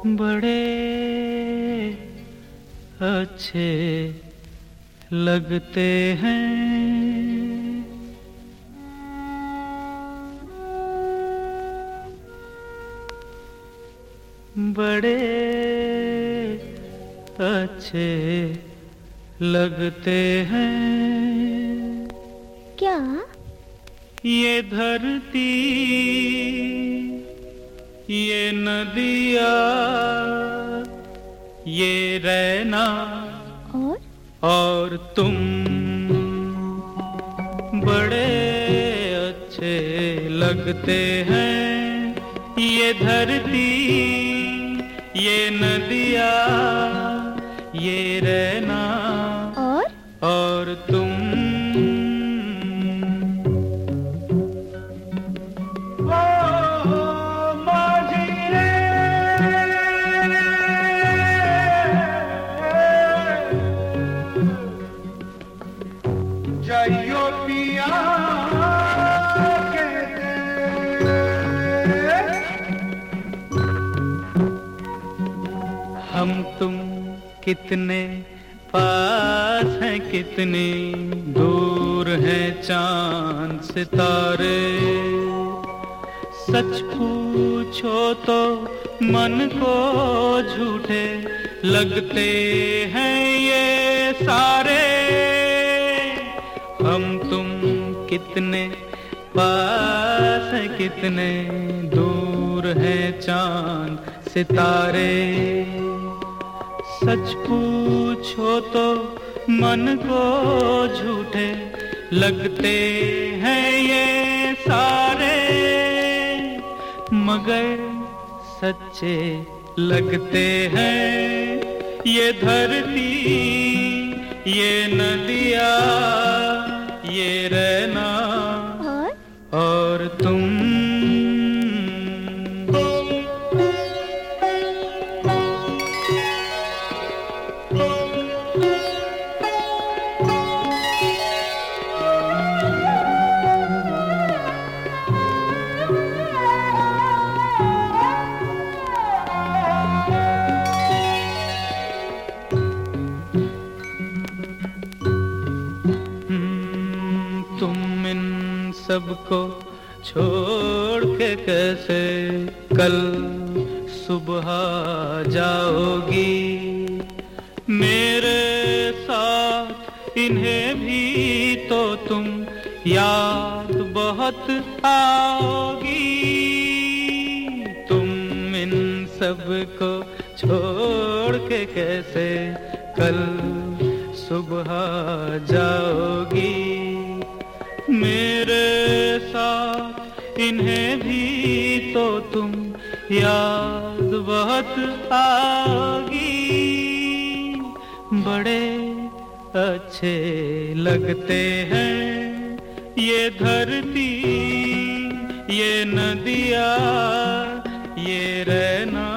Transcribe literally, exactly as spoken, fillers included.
बड़े अच्छे लगते हैं। बड़े अच्छे लगते हैं। क्या? ये धरती, ये नदियाँ, ये रहना और और तुम बड़े अच्छे लगते हैं। ये धरती, ये नदियाँ, ये रहना और और तुम हम तुम कितने पास हैं, कितनी दूर हैं चांद सितारे। सच पूछो तो मन को झूठे लगते हैं ये सारे। हम तुम कितने पास हैं, कितने दूर हैं चांद सितारे। सच पूछो तो मन को झूठे लगते हैं ये सारे, मगर सच्चे लगते हैं ये धरती, ये नदियाँ, ये रहना और तुम। तुम इन सबको छोड़ के कैसे कल सुबह जाओगी। मेरे साथ इन्हें भी तो तुम याद बहुत आओगी। तुम इन सबको छोड़ के कैसे कल सुबह जाओगी। मेरे साथ इन्हें भी तो तुम याद बहुत आओगी। बड़े अच्छे लगते हैं ये धरती, ये नदियाँ, ये रहना